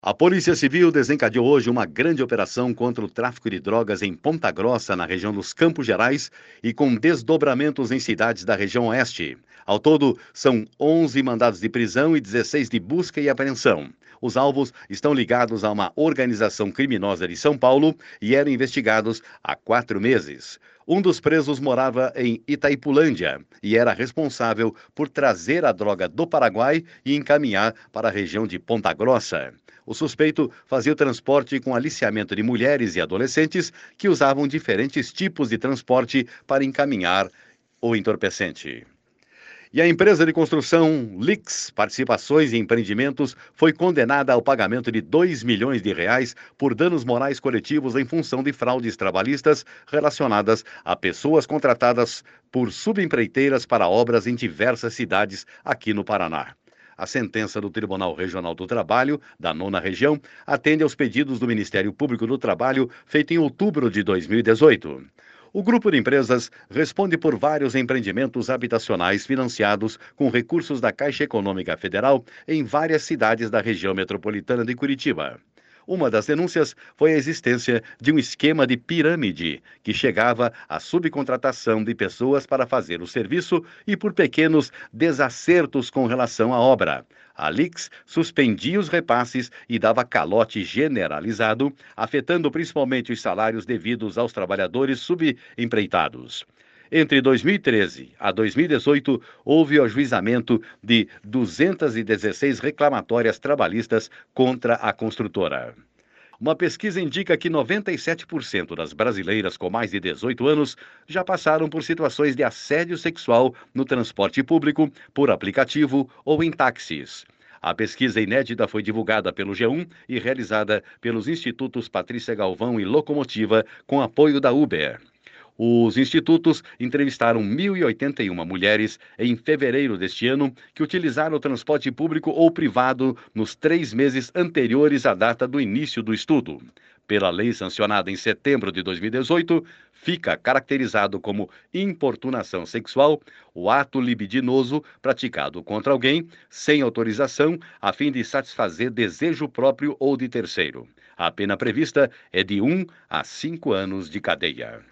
A Polícia Civil desencadeou hoje uma grande operação contra o tráfico de drogas em Ponta Grossa, na região dos Campos Gerais, e com desdobramentos em cidades da região oeste. Ao todo, são 11 mandados de prisão e 16 de busca e apreensão. Os alvos estão ligados a uma organização criminosa de São Paulo e eram investigados há 4 meses. Um dos presos morava em Itaipulândia e era responsável por trazer a droga do Paraguai e encaminhar para a região de Ponta Grossa. O suspeito fazia o transporte com aliciamento de mulheres e adolescentes que usavam diferentes tipos de transporte para encaminhar o entorpecente. E a empresa de construção Lix Participações e Empreendimentos foi condenada ao pagamento de R$ 2 milhões por danos morais coletivos em função de fraudes trabalhistas relacionadas a pessoas contratadas por subempreiteiras para obras em diversas cidades aqui no Paraná. A sentença do Tribunal Regional do Trabalho, da 9ª Região, atende aos pedidos do Ministério Público do Trabalho feito em outubro de 2018. O grupo de empresas responde por vários empreendimentos habitacionais financiados com recursos da Caixa Econômica Federal em várias cidades da região metropolitana de Curitiba. Uma das denúncias foi a existência de um esquema de pirâmide que chegava à subcontratação de pessoas para fazer o serviço e por pequenos desacertos com relação à obra. A Lix suspendia os repasses e dava calote generalizado, afetando principalmente os salários devidos aos trabalhadores subempreitados. Entre 2013 a 2018, houve o ajuizamento de 216 reclamatórias trabalhistas contra a construtora. Uma pesquisa indica que 97% das brasileiras com mais de 18 anos já passaram por situações de assédio sexual no transporte público, por aplicativo ou em táxis. A pesquisa inédita foi divulgada pelo G1 e realizada pelos Institutos Patrícia Galvão e Locomotiva, com apoio da Uber. Os institutos entrevistaram 1.081 mulheres em fevereiro deste ano que utilizaram o transporte público ou privado nos 3 meses anteriores à data do início do estudo. Pela lei sancionada em setembro de 2018, fica caracterizado como importunação sexual o ato libidinoso praticado contra alguém sem autorização a fim de satisfazer desejo próprio ou de terceiro. A pena prevista é de 1 a 5 anos de cadeia.